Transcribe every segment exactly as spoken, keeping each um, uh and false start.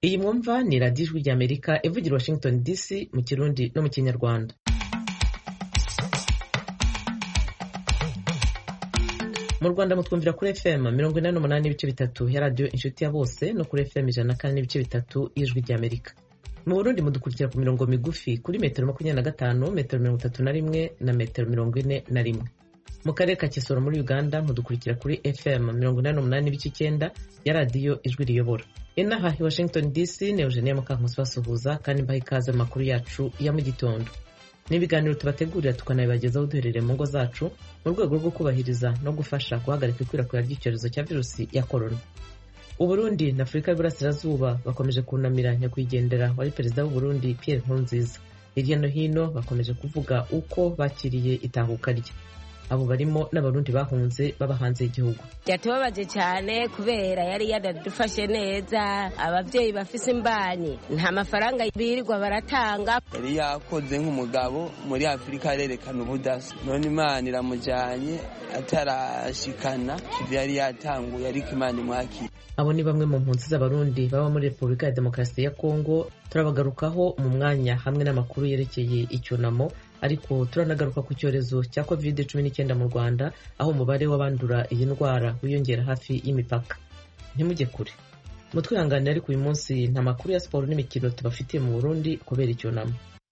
Iyi mwumva ni radiyo ijwi ry'Amerika ivugira Washington D C mu Kirundi no mu Kinyarwanda. Mu Rwanda mutwumvira kuri F M mirongo inani n'umunani n'ibice bitatu ya radiyo Inshuti ya Bose no kuri F M ijana na kane n'ibice bitatu y'Ijwi ry'Amerika. Mu Burundi mudukurikira ku mirongo migufi kuri metero makumyabiri na gatanu, metero mirongo itatu na rimwe na metero mirongo ine na rimwe. Mu karere ka Kisoro muri Uganda mudukurikira kuri F M mirongo inani n'umunani n'ibice icyenda ya radiyo Ijwi riyobora. Inaha i Washington D C ni Eugenia Mukankusi basuhuza kandi mbaha ikaze amakuru yacu ya mu gitondo. N'ibiganiro tubategurira tukanabibagezaho duherereye mu ngo zacu mu rwego rwo kubahiriza no gufasha guhagarika ikwirakwira ry'icyorezo cya virusi ya corona. Uburundi na Afurika y'Iburasirazuba bakomeje kunamira nyakwigendera wari perezida w'u Burundi Pierre Nkurunziza. Hirya no hino bakomeje kuvuga uko bakiriye itahuka rye. Abo barimo n'abarundi bahunze baba hanze y'igihugu. Yatubabaje cyane kubera yari yadufashe neza, abavyeyi bafise imbanyi nta mafaranga birirwa baratanga. Yari yakoze nk'umugabo muri Afurika arerekana ubudasa, none Imana iramujanye atarashikana ivyo yari yatanguye, ariko Imana imwakira. Abo ni bamwe mu mpunzi z'abarundi baba muri Repubulika ya Demokarasi ya Kongo. Turabagarukaho mu mwanya hamwe n'amakuru yerekeye icyunamo, ariko turanagaruka ku cyorezo cya covid cumi n'icyenda mu Rwanda, aho umubare w'abandura iyi ndwara wiyongera hafi y'imipaka. Ntimujye kure, mutwihanganire, ariko uyu munsi nta makuru ya siporo n'imikino tubafitiye mu Burundi kubera icyunamo.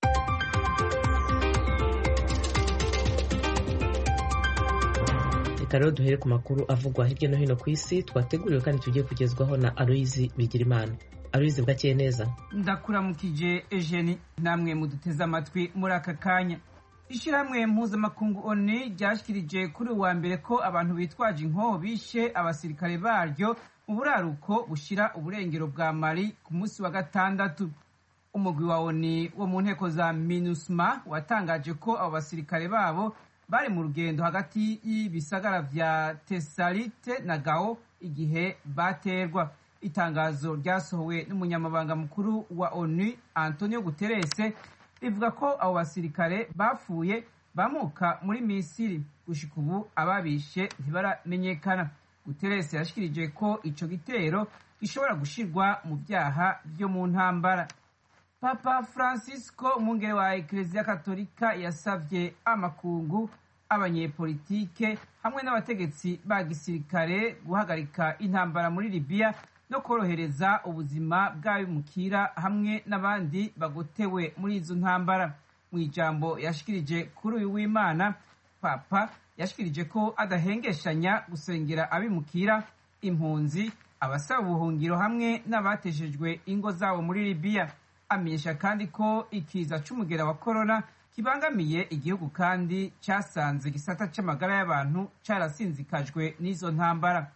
Reka rero duhere ku makuru avugwa hirya no hino ku isi twateguriwe kandi tugiye kugezwaho na Aloyizi Bigirimana. Aloyizi, bwakeye neza? Ndakuramukije Eugenie, namwe muduteze amatwi muri aka kanya. Ishyirahamwe mpuzamakungu O N U ryashikirije kuri uwa mbere ko abantu bitwaje inkoho bishe abasirikare baryo mu buraruko bushira uburengero bwa Mali ku munsi wa gatandatu. Umugwi wa O N U wo mu nteko za MINUSMA watangaje ko abo basirikare babo bari mu rugendo hagati y'ibisagara vya Tesalite na Gao igihe baterwa. Itangazo ryasohowe n'umunyamabanga mukuru wa O N U Antonio Guterres rivuga ko abo basirikare bapfuye bamuka muri Misiri. Gushika ubu ababishe ntibaramenyekana. Guterres yashikirije ko ico gitero gishobora gushirwa mu byaha byo mu ntambara. Papa Francisco, umwungere wa Eklezia Katolika, yasavye amakungu, abanyepolitike hamwe n'abategetsi ba gisirikare guhagarika intambara muri Libya no korohereza ubuzima bw'abimukira hamwe n'abandi bagotewe muri izo ntambara. Mu ijambo yashikirije kuri uyu w'Imana, Papa yashikirije ko adahengeshanya gusengera abimukira, impunzi, abasaba ubuhungiro hamwe n'abateshejwe ingo zabo muri Libya. Amenyesha kandi ko ikiza c'umugera wa corona kibangamiye igihugu kandi cyasanze gisata c'amagara y'abantu carasinzikajwe n'izo ntambara.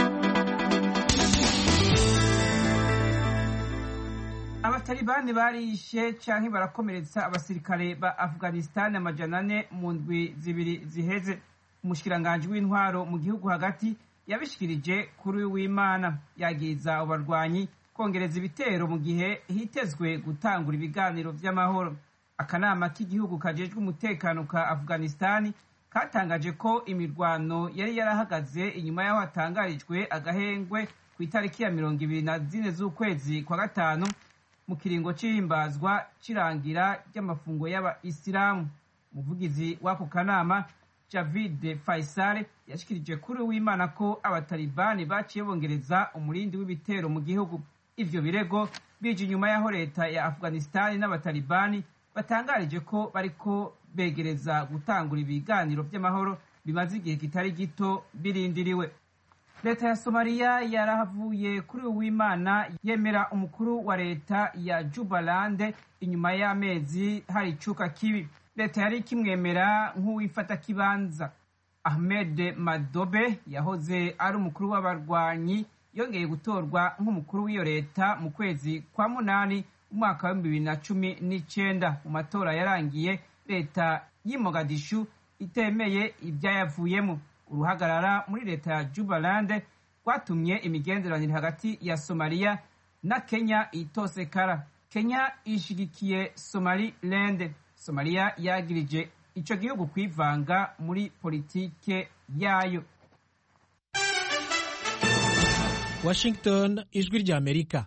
Abatalibani barishe canke barakomeretsa abasirikare ba Afghanistan amajana ane mu ndwi zibiri ziheze. Umushikiranganje w'intwaro mu gihugu hagati yabishikirije kuri w'Imana, yagiza abarwanyi kongereza ibitero mu gihe hitezwe gutangura ibiganiro vy'amahoro. Akanama k'igihugu kajejwe umutekano ka Afghanistan katangaje ko imirwano yari yarahagaze inyuma yaho hatangarijwe agahengwe ku itariki ya mirongo ibiri na zine z'ukwezi kwa gatanu mu kiringo c'ihimbazwa cirangira ry'amafungo y'Abayisilamu. Umuvugizi w'ako kanama Javid Faisal yashikirije kuri w'Imana ko abatalibani baciye bongereza umurindi w'ibitero mu gihugu. Ivyo birego bije inyuma yaho leta ya Afghanistan n'abatalibani batangarije ko bariko begereza gutangura ibiganiro by'amahoro bimaze igihe kitari gito birindiriwe. Leta ya Somalia yarahavuye kuri uw'Imana yemera umukuru wa leta ya Jubaland inyuma y'amezi hari icuka kibi. Leta yari kimwemera nk'uwifata kibanza. Ahmed Madobe yahoze ari umukuru w'abarwanyi yongeye gutorwa nk'umukuru w'iyo leta mu kwezi kwa munani umwaka wa bibiri na cumi n'icenda. Mu matora yarangiye leta y'i Mogadishu itemeye ibyayavuyemo. Uruhagarara muri leta ya Jubaland rwatumye imigenderanire hagati ya Somalia na Kenya itosekara. Kenya ishigikiye Somaliland. Somalia yagirije ico gihugu kwivanga muri politike yayo. Washington, ijwi ry'Amerika.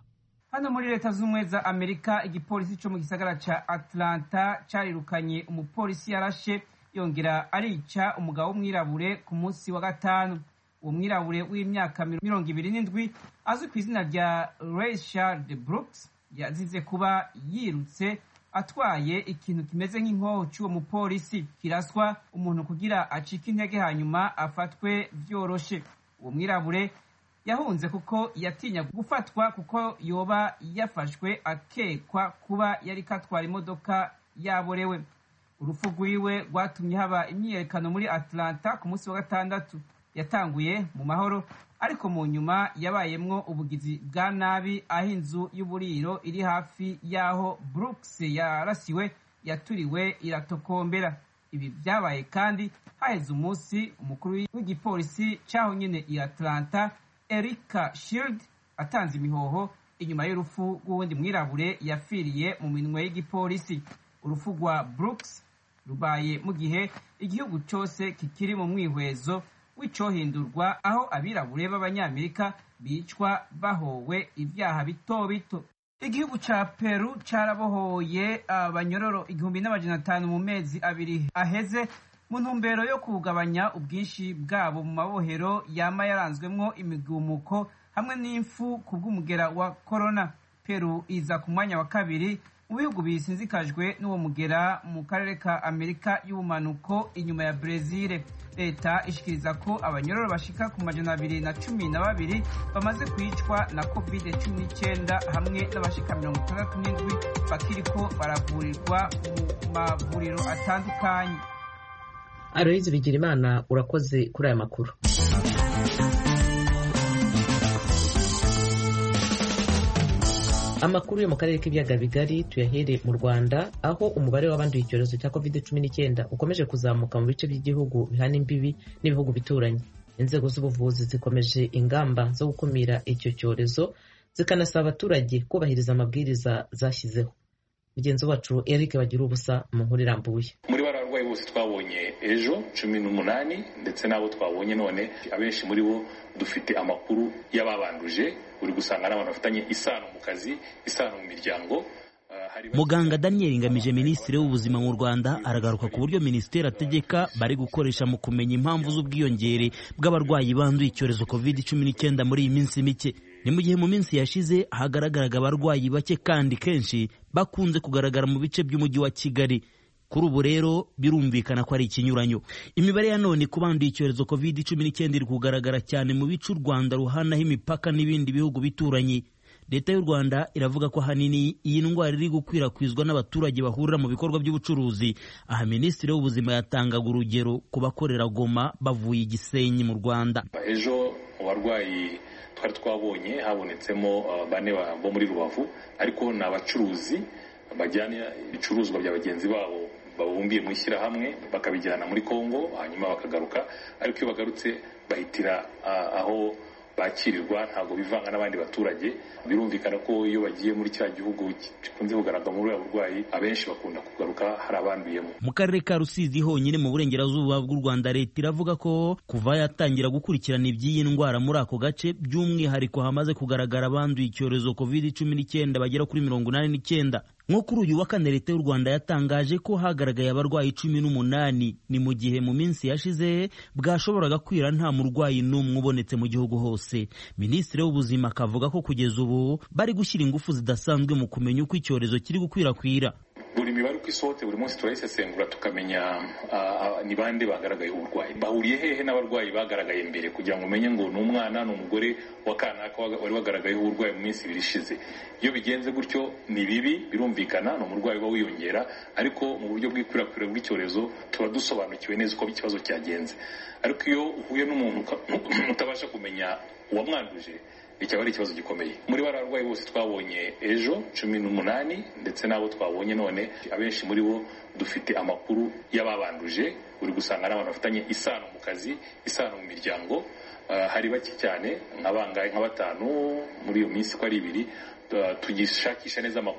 hano muri leta z'ubumwe za Amerika igipolisi cyo mu gisagara ca Atlanta carirukanye umupolisi yarashe yongera arica umugabo w'umwirabure ku munsi wa gatanu. Uwo mwirabure w'imyaka mirongo ibiri n'indwi azwi ku izina rya Rayshard Brooks yazize kuba yirutse atwaye ikintu kimeze nk'inkoho cy'uwo mupolisi kiraswa umuntu kugira acike intege hanyuma afatwe vyoroshe. Uwo mwirabure yahunze kuko yatinya gufatwa kuko yoba yafashwe akekwa kuba yari katwara imodoka yaborewe. Urupfu rwiwe rwatumye haba imyiyerekano muri Atlanta ku munsi wa gatandatu. Yatanguye mu mahoro ariko mu nyuma yabayemwo ubugizi bwa nabi aho inzu y'uburiro iri hafi y'aho Brooks yarasiwe yaturiwe iratokombera. Ibi byabaye kandi haheze umunsi umukuru w'igipolisi cyaho nyine i Atlanta Erika Shield atanze imihoho inyuma y'urupfu rw'uwundi mwirabure yapfiriye mu minwe y'igipolisi. Urupfu rwa Brooks rubaye mu gihe igihugu cyose kikiri mu mwihwezo w'icohindurwa aho abirabure b'abanyamerika bicwa bahowe ibyaha bito bito. Igihugu ca Peru carabohoye abanyororo igihumbi n'amajana atanu mu mezi abiri aheze mu ntumbero yo kugabanya ubwinshi bwabo mu mabohero yama yaranzwemwo imigumuko hamwe n'imfu ku bw'umugera wa corona. Peru iza ku mwanya wa kabiri mu bihugu bisinzikajwe n'uwo mugera mu karere ka Amerika y'ubumanuko inyuma ya Brezil. Leta ishikiriza ko abanyororo bashika ku majana abiri na cumi na babiri bamaze kwicwa na covid cumi n'icyenda hamwe n'abashika mirongo itandatu n'indwi bakiriko baravurirwa mu mavuriro atandukanye. Aloyizi Bigirimana, urakoze kuri aya makuru. Amakuru yo mu karere k'ibiyaga bigari tuyahere mu Rwanda aho umubare w'abanduye icyorezo cya covid cumi n'icyenda ukomeje kuzamuka mu bice by'igihugu bihana imbibi n'ibihugu bituranye. Inzego z'ubuvuzi zikomeje ingamba zo gukumira icyo cyorezo zikanasaba abaturage kubahiriza amabwiriza zashyizeho. Mugenzi wacu Eric bagira ubusa mu nkuru irambuye. Muri bararwayi bose twabonye ejo cumi n'umunani ndetse nabo twabonye none abenshi muri bo dufite amakuru y'ababanduje, uri gusanga n'abantu bafitanye isano mu kazi, isano mu miryango. Muganga Daniel Ngamije, Minisitiri w'Ubuzima mu Rwanda, aragaruka ku buryo Minisiteri ategeka bari gukoresha mu kumenya impamvu z'ubwiyongere bw'abarwayi banduye icyorezo covid cumi n'icyenda muri iyi minsi mike. Ni mu gihe mu minsi yashize hagaragaraga abarwayi bake kandi kenshi bakunze kugaragara mu bice by'umujyi wa Kigali. Kuri ubu rero birumvikana ko ari ikinyuranyo. Imibare ya none ku banduye icyorezo covid cumi n'icyenda iri kugaragara cyane mu bice u Rwanda ruhanaho imipaka n'ibindi bihugu bituranye. Leta y'u Rwanda iravuga ko hanini iyi ndwara iri gukwirakwizwa n'abaturage bahurira mu bikorwa by'ubucuruzi. Aha Minisitiri w'Ubuzima yatangaga urugero ku bakorera Goma bavuye Gisenyi mu Rwanda. Ejo abarwayi twari twabonye habonetsemo bane bo muri Rubavu, ariko ni abacuruzi bajyana ibicuruzwa bya bagenzi babo babumbiye mu ishyirahamwe bakabijyana muri Kongo hanyuma bakagaruka, ariko iyo bagarutse bahitira aho bakirirwa, ntabwo bivanga n'abandi baturage. Birumvikana ko iyo bagiye muri cya gihugu gikunze kugaragara muri ubu burwayi abenshi bakunda kugaruka hari abanduyemo. Mu karere ka Rusizi honyine mu burengerazuba bw'u Rwanda, leta iravuga ko kuva yatangira gukurikirana iby'iyi ndwara muri ako gace by'umwihariko hamaze kugaragara abanduye icyorezo covid cumi n'icyenda bagera kuri mirongo inani n'icyenda. Nko kuri uyu wa kane Leta y'u Rwanda yatangaje ko hagaragaye abarwayi cumi n'umunani, ni mu gihe mu minsi yashize bwashoboraga kwira nta murwayi n'umwe ubonetse mu gihugu hose. Minisitiri w'Ubuzima akavuga ko kugeza ubu bari gushyira ingufu zidasanzwe mu kumenya uko icyorezo kiri gukwirakwira. Buri mibare uko isohote buri munsi turayisesengura tukamenya uh, ni bande bagaragaye uburwayi, bahuriye hehe n'abarwayi bagaragaye mbere, kugira ngo umenye ngo ni umwana n'umugore wa kanaka wari wagaragaye uburwayi mu minsi ibiri ishize. Iyo bigenze gutyo ni bibi, birumvikana ni umurwayi uba wiyongera, ariko mu buryo bw'ikwirakwira bw'icyorezo tuba dusobanukiwe neza uko ikibazo cyagenze. Ariko iyo uhuye n'umuntu utabasha kumenya uwamwanduje, icyaba ari ikibazo gikomeye. Muri bararwayi bose twabonye ejo cumi n'umunani ndetse nabo twabonye none abenshi muri bo dufite amakuru y'ababanduje, uri gusanga n'abantu bafitanye isano mu kazi, isano mu miryango. Uh, hari bake cyane nk'abangaye nka batanu muri iyo minsi ko ari ibiri. Uh, tugishakisha neza amakuru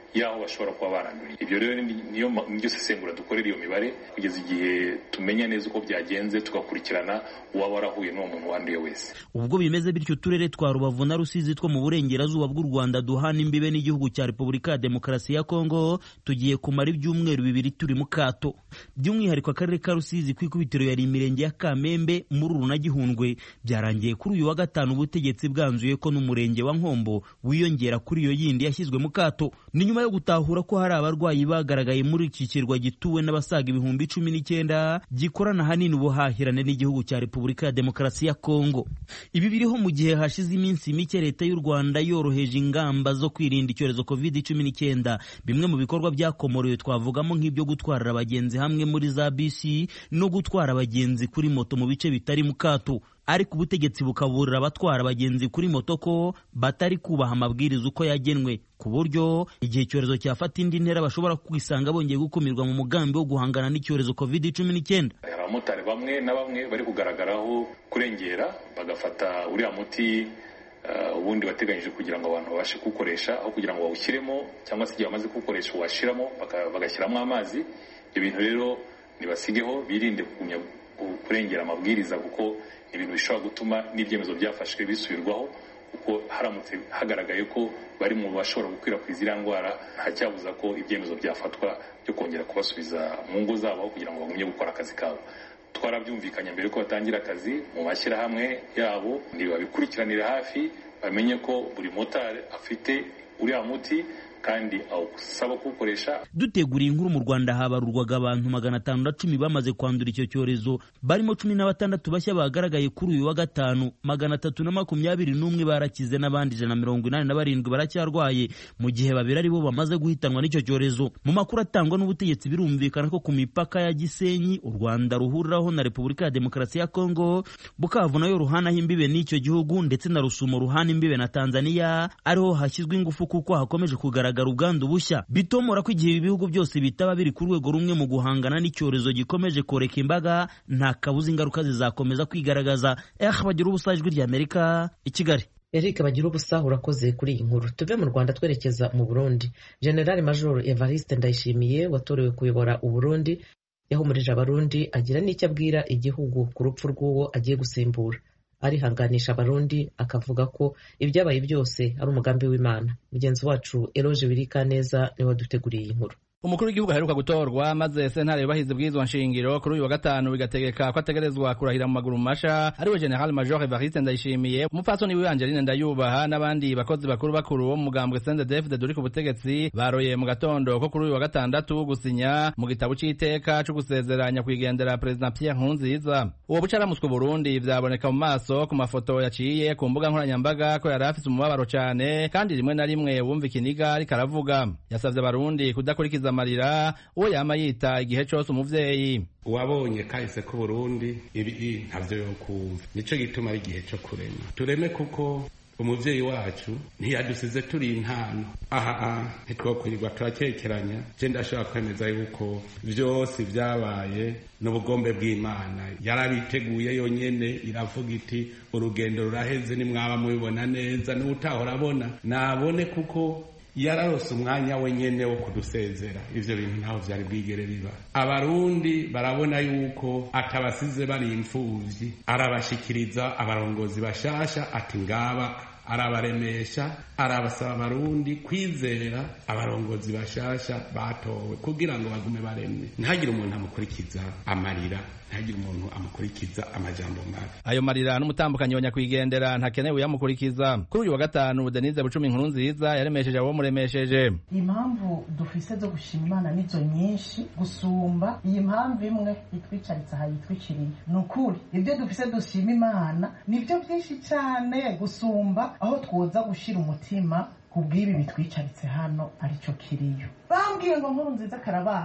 y'aho bashobora kuba baranduriye. Ibyo rero niyo niryo sesengura dukorera iyo mibare kugeza igihe tumenya neza uko byagenze, tugakurikirana uwaba warahuye n'uwo muntu wanduye wese. Ubwo bimeze bityo uturere twa Rubavu na Rusizi two mu burengerazuba bw'u Rwanda duhana imbibe n'igihugu cya Repubulika ya Demokarasi ya Kongo tugiye kumara ibyumweru bibiri turi mu kato. By'umwihariko akarere ka Rusizi kwikubitiro yari imirenge ya Kamembe, Mururu na Gihundwe. Byarangiye kuri uyu wa gatanu ubutegetsi bwanzuye ko n'umurenge wa Nkombo wiyongera kuri iyo yindi yashyizwe mu kato. Ni nyuma yo gutahura ko hari abarwayi bagaragaye muri iki kirwa gituwe n'abasaga ibihumbi cumi n'icyenda gikorana hanini ubuhahirane n'igihugu cya Repubulika ya Demokarasi ya Kongo. Ibi biriho mu gihe hashize iminsi mike leta y'u Rwanda yoroheje ingamba zo kwirinda icyorezo covid cumi n'icyenda. Bimwe mu bikorwa byakomorewe twavugamo nk'ibyo gutwara abagenzi hamwe muri za bisi no gutwara abagenzi kuri moto mu bice bitari mu kato. Ariko ubutegetsi bukaburira abatwara abagenzi kuri moto ko batari kubaha amabwiriza uko yagenwe, ku buryo igihe icyorezo cyafata indi ntera bashobora kwisanga bongeye gukumirwa mu mugambi wo guhangana n'icyorezo covid cumi n'icyenda. Abamotari bamwe na bamwe bari kugaragaraho kurengera bagafata uriya muti uh, ubundi bateganyije kugira ngo abantu babashe kuwukoresha, aho kugira ngo bawushyiremo cyangwa se igihe bamaze kuwukoresha uwashiramo bagashyiramo amazi. Ibyo bintu rero nibasigeho, birinde kugumya kurengera amabwiriza, kuko ibintu bishobora gutuma n'ibyemezo byafashwe bisubirwaho, kuko haramutse hagaragaye ko bari mu bashobora gukwirakwiza iriya ndwara, nta cyabuza ko ibyemezo byafatwa byo kongera kubasubiza mu ngo zabo kugira ngo bagumye gukora akazi kabo. Twarabyumvikanye mbere ko batangira akazi mu mashyirahamwe yabo, ntibabikurikiranira hafi, bamenye ko buri motari afite uriya muti kandi awusaba kuwukoresha. Duteguriye inkuru mu Rwanda habarurwaga abantu magana atanu na cumi bamaze kwandura icyo cyorezo, barimo cumi na batandatu bashya bagaragaye kuri uyu wa gatanu. Magana atatu na makumyabiri n'umwe barakize n'abandi ijana na mirongo inani na barindwi baracyarwaye, mu gihe babiri ari bo bamaze guhitanwa n'icyo cyorezo. Mu makuru atangwa n'ubutegetsi birumvikana ko ku mipaka ya Gisenyi u Rwanda ruhuriraho na Repubulika ya Demokarasi ya Kongo, Bukavu nayo ruhanaho imbibe n'icyo gihugu, ndetse na Rusumo ruhana imbibe na Tanzania, ariho hashyizwe ingufu kuko hakomeje kugaragara ubwandu bushya. Bitomora ko igihe ibihugu byose bitaba biri ku rwego rumwe mu guhangana n'icyorezo gikomeje koreka imbaga, nta kabuza ingaruka zizakomeza kwigaragaza. Eh, bagira ubusa ijwi ry'Amerika i Kigali. Eric bagira ubusa urakoze kuri iyi nkuru. Tuve mu Rwanda twerekeza mu Burundi. General Major Evariste Ndayishimiye watorewe kuyobora u Burundi yahumurije abarundi agira n'icyo abwira igihugu ku rupfu rw'uwo agiye gusimbura. Arihanganisha abarundi akavuga ko ibyabaye byose ari umugambi w'Imana. Mugenzi wacu Eloge Birikaneza niwe waduteguriye iyi nkuru. Umukuru w'igihugu aheruka gutorwa maze sentare yubahiza ubwirizwa nshingiro kuri uyu wa gatanu bigategeka ko ategerezwa kurahira mu maguru masha ariwe General Major Evariste Ndayishimiye, umupfasoni wiwe Angeline Ndayubaha n'abandi bakozi bakuru bakuru bo mu mugambwe C N D D F D duri ku butegetsi baroye mu gatondo ko kuri uyu wa gatandatu gusinya mu gitabo c'iteka cyo gusezeranya kwigendera President Pierre Nkurunziza. Uwo bucaramuswe Burundi vyaboneka mu maso ku mafoto yaciye ku mbuga nkoranyambaga ko yari afise umubabaro cyane, kandi rimwe na rimwe wumva ikiniga ariko aravuga. Yasavye abarundi kudakurikiza amarira uwo yama yita igihe cyose umuvyeyi. Uwabonye kahise ku Burundi ibi ntavyo yokumva, nico gituma ari igihe cyo kurema tureme, kuko umuvyeyi wacu ntiyadusize turi intano. Aha ntitwokwirirwa turakekeranya. Je ndashobora kwemeza yuko vyose vyabaye n'ubugombe bw'Imana. Yarabiteguye yonyene, iravuga iti urugendo ruraheze, nimwaba mubibona neza, n'utahora abona nabone, kuko yararose umwanya wenyene wo kudusezera. Ivyo bintu ntaho vyari bwigere biba. Abarundi barabona yuko atabasize bari imfuvyi, arabashikiriza abarongozi bashasha, ati ngaba arabaremesha, arabasaba abarundi kwizera abarongozi bashasha batowe kugira ngo bagume baremwe. Ntihagire umuntu amukurikiza amarira, ntihagire umuntu amukurikiza amajambo mabi. Ayo marira n'umutambukanyi wa nyakwigendera ntakenewe yamukurikiza. Kuri uyu wa gatanu Denise Bucumi Nkurunziza yaremesheje abo muremesheje. Impamvu dufise zo gushima Imana nizo nyinshi gusumba iyi mpamvu imwe itwicaritse aha yitwikiriye. Nukuri ibyo dufise dushima Imana nibyo byinshi cyane gusumba aho twoza gushira umutima kubw'ibi bitwicaritse hano arico kiriyo. Bambwiye ngo Nkurunziza karabaye,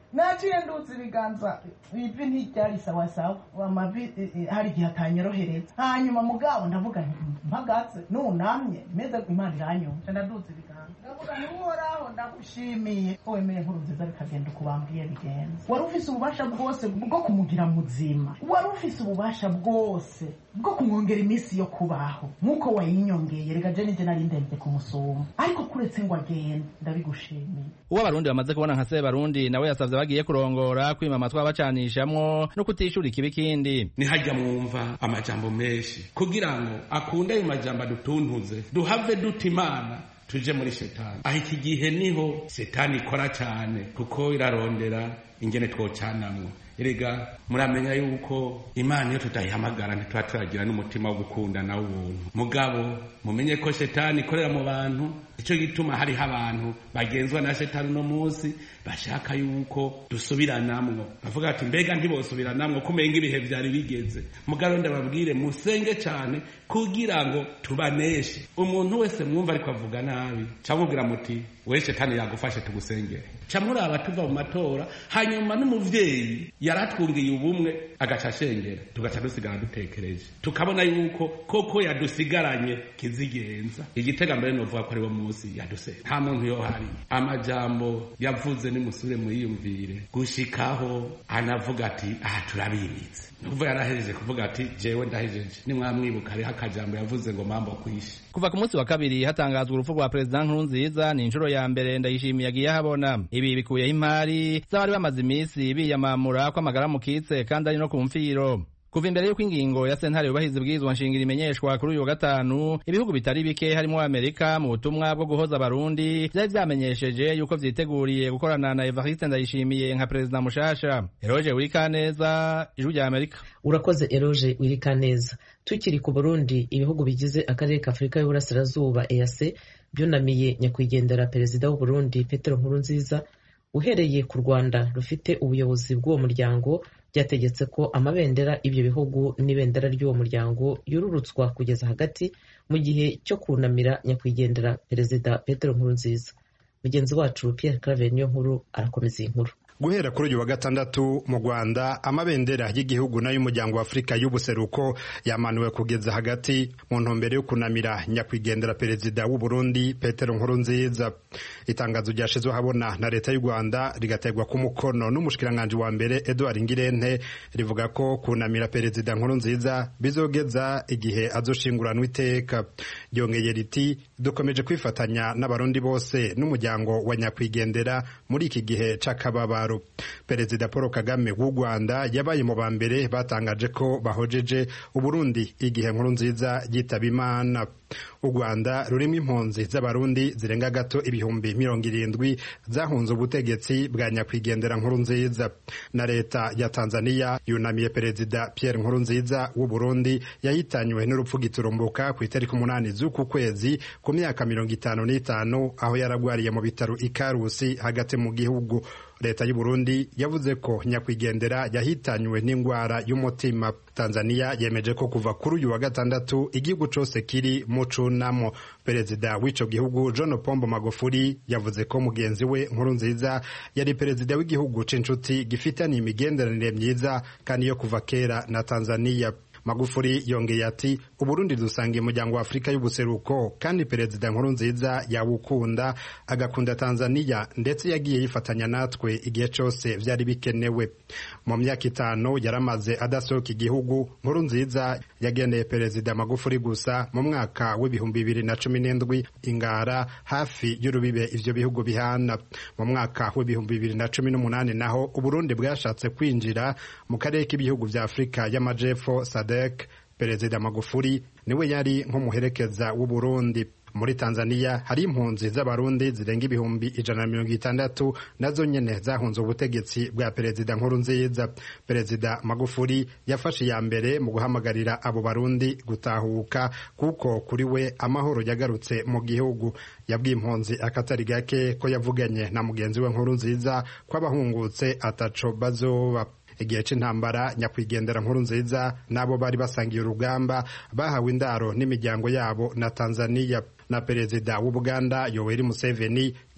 naciye ndutse ibiganza ivi ntiryari sawasawa amavi hari igihe atanyorohereza hanyuma mugabo ndavuga mpagaze nunamye meze imana iranyumva ndadutse ibiganza ndavuga ntihoraho ndagushimiye wemeye nkuru nziza bikagenda uko bambwiye bigenza wari ufise ububasha bwose bwo kumugira muzima wari ufise ububasha bwose bwo kumwongera iminsi yo kubaho nk'uko wayinyongeye reka je nije nari ndende kumusoma ariko kuretse ngo agende ndabigushimiye. Uwo abarundi bamaze kubona nka se barundi nawe yasavye bagiye kurongora kwima amatwi abacanishamwo no kutishura ikibi kindi. Ni hajya mwumva amajambo menshi kugira ngo akunde ayo majambo dutuntuze duhave dutimana tuje muri shetani. Aho iki gihe niho shetani ikora cyane kuko irarondera ingene twocanamwo. Erega muramenya yuko Imana yo tutayihamagara ntitwa turagira n'umutima wo gukunda na ubuntu. Mugabo mumenye ko shetani ikorera mu bantu, ico gituma hari abantu bagenzwa na shetani no munsi bashaka yuko dusubiranamwo. Bavuga ati mbega ntibosubiranamwo kumenga ibihe vyari bigeze. Mugabo ndababwire musenge cyane kugira ngo tubaneshe. Umuntu wese mwumva ariko avuga nabi cyamubwira muti we shetani yagufashe tugusengere. Camuraba tuva mu matora hanyuma n'umuvyeyi yaratwungiye ubumwe agacashengera tugaca dusigara dutekereje tukabona yuko koko yadusigaranye kizigenza. Igitega mbere novuga ko ari wo munsi yaduse nta muntu yo hari amajambo yavuze ni musure muyiyumvire gushikaho anavuga ati aha turabibitse nuvuga yarahejeje kuvuga ati jewe ndahejeje ni mwamwibuka ari hakajambo yavuze ngo mambo kwishi. Kuva ku munsi wa kabiri hatangazwa urupfu rwa President Nkurunziza ni inshuro ya mbere Ndayishimiye yagiye habona. Ibi bikuyeho impari z'abari bamaze iminsi biyamamura ko amagara mukitse kandi ari no ku mfiro. Kuva imbere y'uko ingingo ya sentare yubahiza ubwirizwa nshingiro imenyeshwa kuri uyu wa gatanu, ibihugu bitari bike harimo Amerika mu butumwa bwo guhoza abarundi vyari vyamenyesheje yuko vyiteguriye gukorana na Evariste Ndayishimiye nka President mushasha. Eroge Wirikaneza, Ijwi rya Amerika. Urakoze Eroge Wirikaneza. Tukiri ku Burundi, ibihugu bigize akarere ka Afrika y'Uburasirazuba E A C byunamiye nyakwigendera Perezida w'u Burundi Petero Nkurunziza. Uhereye ku Rwanda rufite ubuyobozi bw'uwo muryango byategetse ko amabendera ibyo bihugu n'ibendera ry'uwo muryango yururutswa kugeza hagati mu gihe cyo kunamira nyakwigendera Perezida Petero Nkurunziza. Mugenzi wacu Pierre Claver niyo nkuru arakomeza iyi nkuru. Guhera kuri uyu wa gatandatu mu Rwanda amabendera y'igihugu n'ay'umuryango wa Afrika y'ubuseruko yamanuwe kugeza hagati mu ntumbero yo kunamira nyakwigendera Perezida w'u Burundi Petero Nkurunziza. Itangazo ryashizwe habona na leta y'u Rwanda rigategwa ku mukono n'umushikiranganje wa mbere Edouard Ngirente rivuga ko kunamira Perezida Nkurunziza bizogeza igihe azoshinguranwa iteka. Ryongeye riti dukomeje kwifatanya n'abarundi bose n'umuryango wa nyakwigendera muri iki gihe c'akababaro. Perezida Paul Kagame w'u Rwanda yabaye mu bambere batangaje ko bahojeje u Burundi igihe Nkurunziza yitaba Imana. U Rwanda rurimo impunzi z'abarundi zirenga gato ibihumbi mirongo irindwi zahunze ubutegetsi bwa nyakwigendera Nkurunziza. Na leta ya Tanzania yunamiye Perezida Pierre Nkurunziza w'u Burundi yahitanywe n'urupfu giturumbuka ku itariki umunani z'uku kwezi ku myaka mirongo itanu n'itanu aho yaragwariye mu bitaro Ikarusi hagati mu gihugu. Leta y'u Burundi yavuze ko nyakwigendera yahitanywe n'ingwara y'umutima. Tanzania yemeje ko kuva kuri uyu wa gatandatu igihugu cose kiri mu cunamo. Perezida w'ico gihugu John Pombo Magufuli yavuze ko mugenzi we Nkurunziza yari perezida w'igihugu c'inshuti gifitanye imigenderanire myiza kandi yo kuva kera na Tanzania. Magufuli yongeye ati Uburundi dusangiye umuryango wa Afrika y'ubuseruko kandi Perezida Nkurunziza yawukunda agakunda Tanzania ndetse yagiye yifatanya natwe igihe cyose vyari bikenewe. Mu myaka itanu yaramaze adasohoka igihugu, Nkurunziza yageneye Perezida Magufuli gusa mu mwaka w'ibihumbi bibiri na cumi n'indwi Ingara hafi y'urubibe ivyo bihugu bihana. Mu mwaka w'ibihumbi bibiri na cumi n'umunani naho Uburundi bwashatse kwinjira mu karere k'ibihugu vya Afrika y'amajepfo S A D C. Perezida Magufuli niwe yari nk'umuherekeza w'u Burundi. Muri Tanzania hari impunzi z'abarundi zirenga ibihumbi ijana na mirongo itandatu nazo nyene zahunze ubutegetsi bwa Perezida Nkurunziza. Perezida Magufuli yafashe ya mbere mu guhamagarira abo barundi gutahuka kuko kuri we amahoro yagarutse mu gihugu. Yabwiye impunzi akatari gake ko yavuganye na mugenzi we Nkurunziza ko abahungutse ataco bazoba. Igihe c'intambara nyakwigendera Nkurunziza nabo bari basangiye urugamba bahawe indaro n'imiryango yabo na Tanzania. Na Perezida w'Ubuganda Yoweri Museveni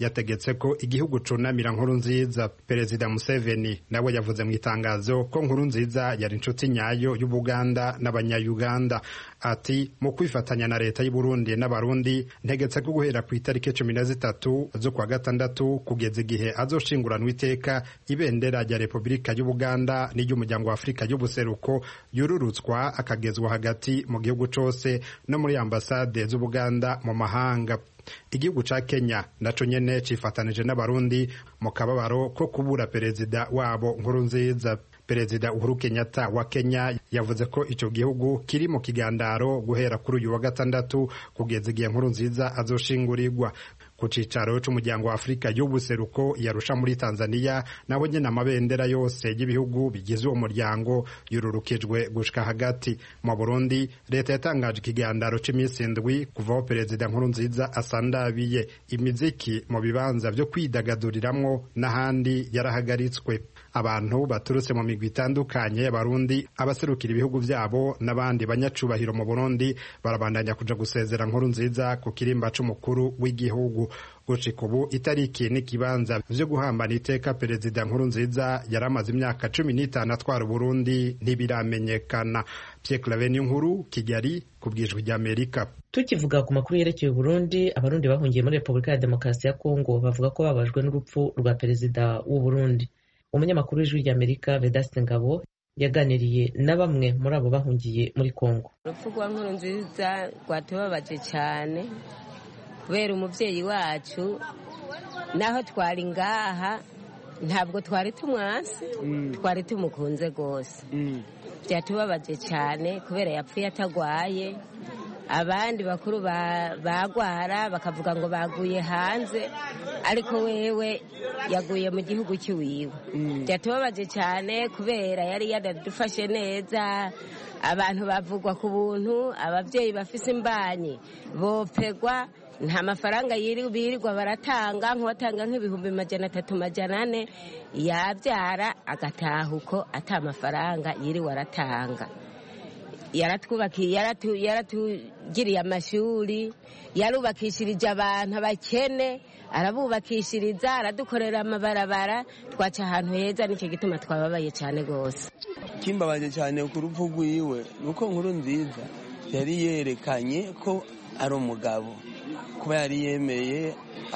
yategetse ko igihugu cunamira Nkurunziza. Perezida Museveni nawe yavuze mu itangazo ko Nkurunziza yari inshuti nyayo y'Ubuganda n'Abanya-Uganda. Ati mu kwifatanya na leta y'u Burundi n'Abarundi ntegetse ko guhera ku itariki cumi na zitatu zo kwa gatandatu kugeza igihe azoshinguranwa iteka ibendera rya Repubulika y'Ubuganda n'iry'umuryango wa Afurika y'ubuseruko yururutswa akagezwa hagati mu gihugu cose no muri ambasade z'Ubuganda mu mahanga. Igihugu ca Kenya naco nyene cifatanije n'Abarundi mu kababaro ko kubura perezida wabo Nkurunziza. Perezida Uhuru Kenyatta wa Kenya yavuze ko ico gihugu kiri mu kigandaro guhera kuri uyu wa gatandatu kugeza igihe Nkurunziza azoshingurirwa. Ku cicaro c'umuryango wa Afurika y'ubuseruko yarusha muri Tanzania naho nyene amabendera yose y'ibihugu bigize uwo muryango yururukijwe gushika hagati. Mu Burundi leta yatangaje ikigandaro c'imisi indwi kuvaho perezida Nkurunziza asandabiye. Imiziki mu bibanza vyo kwidagaduriramwo n'ahandi yarahagaritswe. Abantu baturutse mu migwi itandukanye y'Abarundi, abaserukira ibihugu vyabo n'abandi banyacubahiro mu Burundi barabandanya kuja gusezera Nkurunziza ku kirimba c'umukuru w'igihugu. Gushika ubu itariki n'ikibanza vyo guhambana iteka perezida Nkurunziza yaramaze imyaka cumi n'itanu atwara Burundi ntibiramenyekana. Pierre Claver Nkuru, Kigali, kubwijwe rya Amerika. Tukivuga ku makuru yerekeye Burundi, Abarundi bahungiye muri Repubulika ya Demokarasi ya Kongo bavuga ko babajwe n'urupfu rwa perezida w'u Burundi. Umunyamakuru w'ijwi rya Amerika Vedaste Ngabo yaganiriye na bamwe muri abo bahungiye muri Kongo. Urupfu rwa Nkurunziza rwatubabaje cyane kubera umuvyeyi wacu naho twari ngaha ntabwo twari tumwasi mm. twari tumukunze gose mm. byatubabaje cyane kubera yapfuye atagwaye. Abandi bakuru bagwara bakavuga ngo baguye hanze ariko wewe yaguye mu gihugu cy'iwiwe. Byatubabaje cyane kubera yari yadufashe neza. Abantu bavugwa ku buntu, abavyeyi bafise imbanyi bopegwa, nta mafaranga yiri birirwa baratanga, nk'uwatanga nk'ibihumbi majana atatu majana ane yabyara agataha uko ata mafaranga yiri waratanga. Yaratwubakiye, yaratugiriye amashuri, yarubakishirije abantu abakene, arabubakishiriza, aradukorera amabarabara, twaca ahantu heza. Nicyo gituma twababaye cyane gose. Kimbabaje cyane ku rupfu rwiwe nuko Nkurunziza yari yerekanye ko ari umugabo, kuba yari yemeye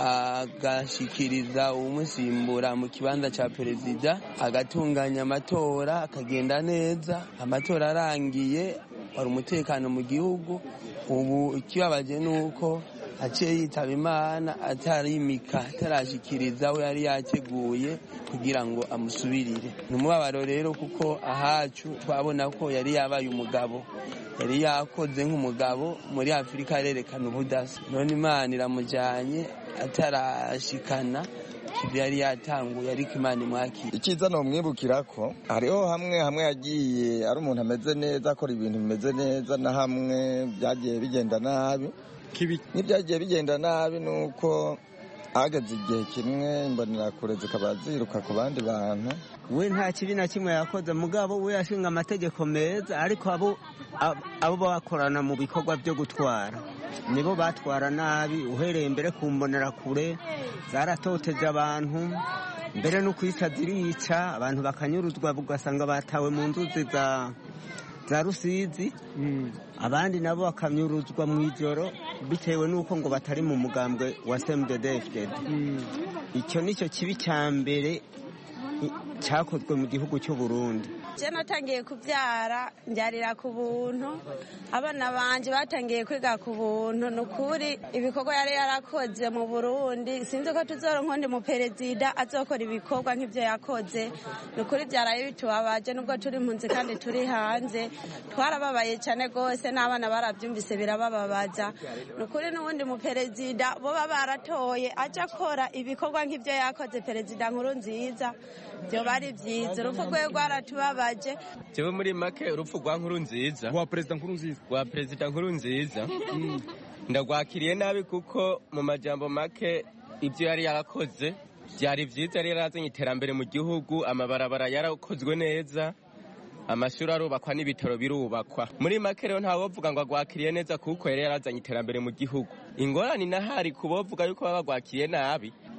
agashikiriza umusimbura mu kibanza ca perezida, agatunganya amatora akagenda neza. Amatora arangiye wari umutekano mu gihugu. Ubu ikibabaje nuko aciye yitaba Imana atarimika, atarashikiriza we yari yateguye kugira ngo amusubirire. Ni umubabaro rero kuko ahacu twabona ko yari yabaye umugabo, yari yakoze nk'umugabo muri Afurika yerekana ubudasa. None Imana iramujanye atarashikana kivyo yari yatanguye, ariko Imana imwakira. Iciza no mwibukira ko hariho hamwe hamwe yagiye ari umuntu ameze neza, akora ibintu bimeze neza, na hamwe byagiye bigenda nabi. Kibi n'ibyagiye bigenda nabi nuko ahagaze igihe kimwe imbonerakure zikaba ziruka ku bandi bantu. We nta kibi na kimwe yakoze, mugabo we yashinga amategeko meza, ariko abo abo bakorana mu bikorwa byo gutwara nibo batwara nabi. Uhereye mbere ku mbonerakure zaratoteje abantu, mbere no kwisa zirica abantu, bakanyuruzwa ugasanga batawe mu nzuzi za za Rusizi. mm. Abandi nabo bakamyuruzwa mu ijoro bitewe nuko ngo batari mu mugambwe wa C N D D F D. mm. Icyo nicyo kibi cya mbere cyakozwe mu gihugu cy'u Burundi. Je natangiye kubyara ndyarira ku buntu, abana banje batangiye kwiga ku buntu. Nukuri ibikorwa yari yarakoze mu Burundi, sinzi ko tuzoronka ndi mu perezida azokora ibikorwa nk'ivyo yakoze. Nukuri byaraye bitubabaje, nubwo turi impunzi kandi turi hanze twarababaye cyane gose, n'abana barabyumvise birabababaza. Nukuri n'ubundi mu perezida bo baratoye aje akora ibikorwa nk'ivyo yakoze perezida Nkurunziza, byo bari byiza. Urupfu rwe rwaratubabaje. Jewe muri make urupfu rwa Nkurunziza, rwa perezida Nkurunziza, rwa perezida Nkurunziza ndagwakiriye nabi, kuko mu majambo make ibyo yari yarakoze byari byiza. Yari yarazanye iterambere mu gihugu, amabarabara yarakozwe neza, amashuri arubakwa, n'ibitaro birubakwa. Muri make rero ntawovuga ngo agwakiriye neza, kuko yari yarazanye iterambere mu gihugu. Ingorane nahari kubovuga yuko baba bagwakiriye nabi,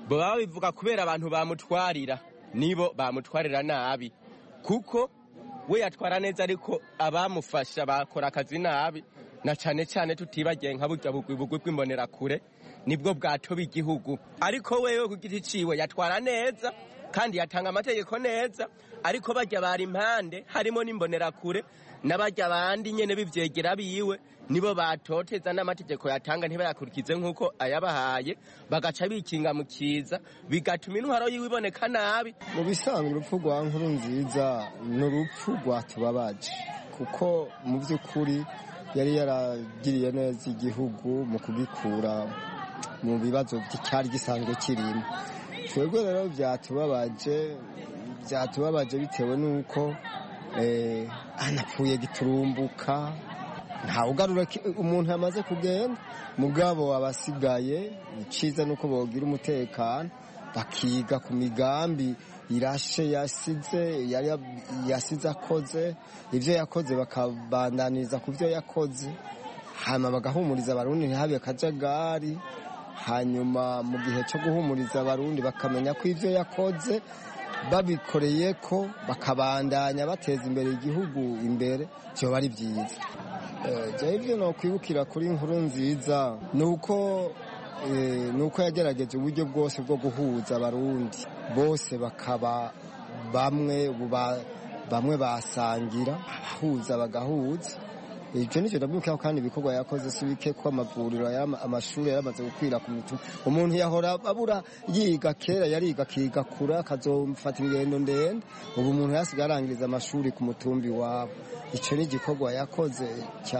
baba babivuga kubera abantu bamutwarira nibo bamutwarira nabi kuko we yatwara neza ariko abamufasha bakora akazi nabi na cyane cyane tutibagiye nka burya bugwi bw'imbonerakure nibwo bwatoba igihugu ariko wewe ku giti ciwe yatwara neza kandi yatanga amategeko neza ariko bajya bari impande harimo n'imbonerakure n'abajya bandi nyene bivyegera biwe nibo batoteza n'amategeko yatanga ntibayakurikize nk'uko ayabahaye bagaca bikinga mu kiza bigatuma intwaro yiwe iboneka nabi. Mu bisanzwe urupfu rwa Nkurunziza ni urupfu rwatubabaje kuko mu by'ukuri yari yaragiriye neza igihugu mu kugikura mu bibazo cyari gisanzwe kirimo. Twebwe rero byatubabaje byatubabaje bitewe n'uko eh, anapfuye giturumbuka nta ugarura umuntu yamaze kugenda mugabo abasigaye iciza nuko bogira umutekano bakiga ku migambi irashe yasize yari yasize akoze ivyo yakoze bakabandaniriza ku byo yakoze hama bagahumuriza abarundi ntihabe akajagari hanyuma mu gihe cyo guhumuriza abarundi bakamenya ko ivyo yakoze babikoreye ko bakabandanya bateza imbere igihugu imbere cyo bari byiza. Eh ivyo no kwibukira kuri Nkurunziza nuko eh nuko yagerageje uburyo bwose bwo guhuza abarundi bose bakaba bamwe bamwe basangira abahuza bagahuza. Icyo nicyo ndabyukaho kandi ibikorwa yakoze si bike ko amavuriro amashuri yaramaze gukwira ku mitumba umuntu yahora abura yiga kera yariga kiga kura kazomfata ingendo ndende ubu umuntu yasigaye arangiriza amashuri ku mutumbi wabo. Icyo ni igikorwa yakoze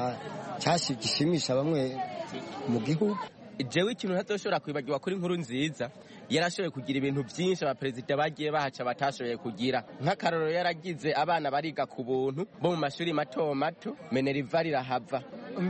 cyashimisha bamwe mu gihugu. Jewe ikintu ntazoshobora kwibagirwa kuri Nkurunziza yarashoboye kugira ibintu byinshi abaperezida bagiye bahaca batashoboye kugira nk'akarorero yaragize abana bariga ku buntu bo mu mashuri mato mato Meneriva rirahava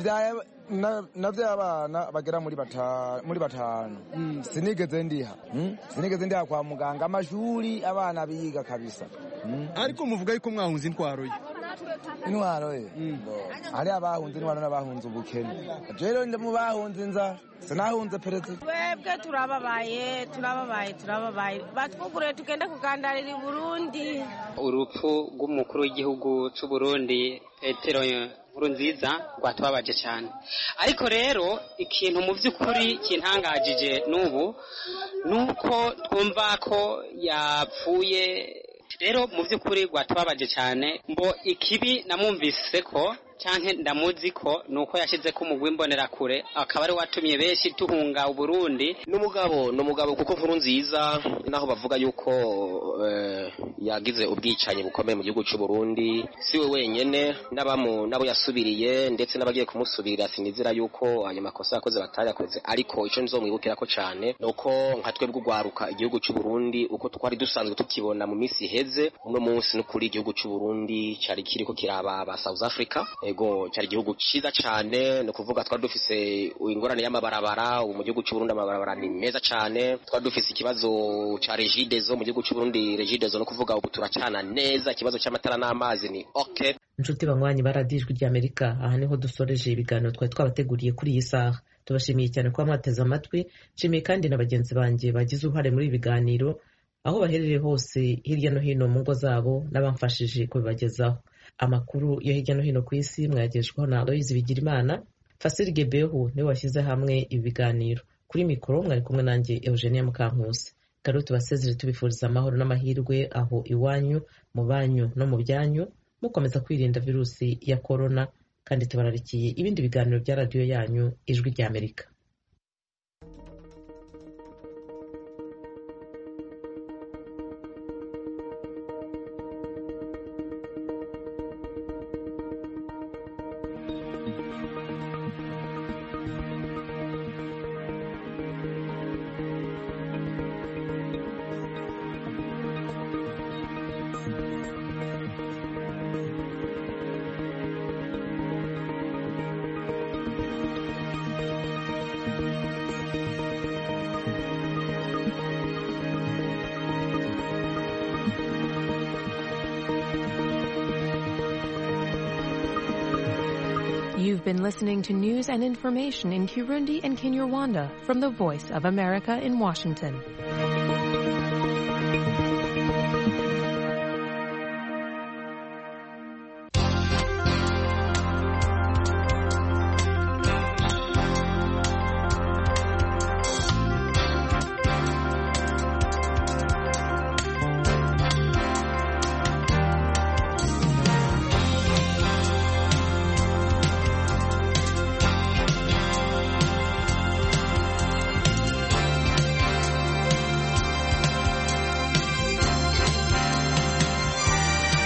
navyo abana bagera muri batanu muri batanu mm. sinigeze ndiha mm? sinigeze ndiha kwa muganga amashuri abana biga kabisa mm. ariko muvuga yuko mwahunze intwaro ye intwaro ye mm. ari abahunze intwaro n'abahunze ubukene rero ndi mu bahunze inzara sinahunze perezida. Twebwe turababaye turababaye turababaye batwugure tugenda kugandarira i Burundi. Urupfu rw'umukuru w'igihugu c'u Burundi Petero Nkurunziza rwatubabaje cyane ariko rero ikintu mu by'ukuri kintangajije n'ubu nuko twumva ko yapfuye rero mu by'ukuri rwatubabaje cyane mbo ikibi namumvise ko canke ndamuzi ko nuko yashize ko umugwi mbonerakure akaba ari watumye benshi tuhunga Burundi. N'umugabo n'umugabo kuko Nkurunziza naho bavuga yuko eh, yagize ubwicanyi bukomeye mu gihugu cy'u Burundi siwe wenyene n'abamu nabo yasubiriye ndetse n'abagiye kumusubirira sinizira yuko ayo makosa yakoze batayakoze ariko ico nzomwibukira ko cyane nuko nka twebwe ugwaruka igihugu cy'u Burundi uko twari dusanzwe tukibona mu misi heze uno munsi no kuri igihugu cy'u Burundi cyari kiriko kiraba ba South Africa ego cyari igihugu ciza cyane no kuvuga twari dufise ingorane y'amabarabara mu gihugu cy'u Burundi amabarabara ni meza cyane twari dufise ikibazo ca Regideso mu gihugu cy'u Burundi Regideso no kuvuga ubu turacana neza ikibazo cy'amatara n'amazi ni okay. Inshuti banywanyi baradijwe ry'Amerika aha niho dusoreje ibiganiro twari twabateguriye kuri iyi saha tubashimiye cyane kuba mwateze amatwi nshimiye kandi na bagenzi banjye bagize uruhare muri ibi biganiro aho baherereye hose hirya no hino mu ngo zabo n'abamfashije kubibagezaho. Amakuru yo hirya no hino ku isi mwagejweho na Aloyizi Bigirimana. Fasiri Gebehu niwe washyize hamwe ibi biganiro. Kuri mikoro mwari kumwe nanjye Eugenia Mukankusi. Karo tubasezere tubifuriza amahoro n'amahirwe aho iwanyu mu banyu no mu byanyu mukomeza kwirinda virusi ya corona kandi tubararikiye ibindi biganiro bya radio yanyu Ijwi ry'Amerika. You've been listening to news and information in Kirundi and Kinyarwanda from the Voice of America in Washington.